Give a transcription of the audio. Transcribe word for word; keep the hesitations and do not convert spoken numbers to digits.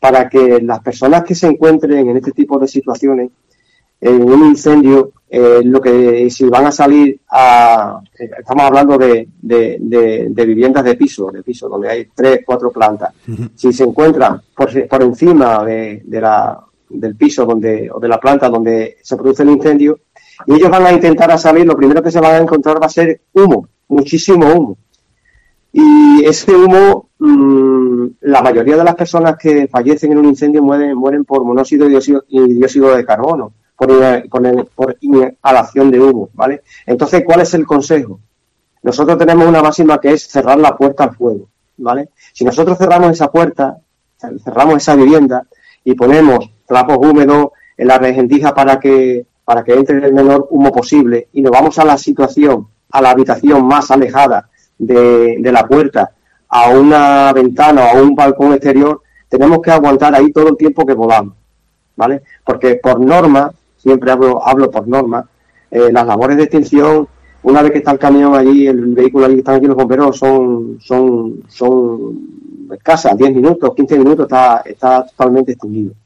para que las personas que se encuentren en este tipo de situaciones, en un incendio, eh, lo que si van a salir a, eh, estamos hablando de, de, de, de viviendas de piso, de piso donde hay tres, cuatro plantas. Uh-huh. Si se encuentran por, por encima de, de la, del piso donde o de la planta donde se produce el incendio, y ellos van a intentar a salir, lo primero que se van a encontrar va a ser humo, muchísimo humo. Y ese humo, mmm, la mayoría de las personas que fallecen en un incendio mueren, mueren por monóxido y dióxido, y dióxido de carbono, por, por, por inhalación de humo, ¿vale? Entonces, ¿cuál es el consejo? Nosotros tenemos una máxima que es cerrar la puerta al fuego, ¿vale? Si nosotros cerramos esa puerta, cerramos esa vivienda y ponemos trapos húmedos en la rendija para que, para que entre el menor humo posible y nos vamos a la situación, a la habitación más alejada de, de la puerta, a una ventana o a un balcón exterior, tenemos que aguantar ahí todo el tiempo que podamos, ¿vale? Porque por norma, siempre hablo, hablo por norma, eh, las labores de extinción, una vez que está el camión allí, el vehículo allí, están aquí los bomberos, son son son escasas, diez minutos, quince minutos, está, está totalmente extinguido.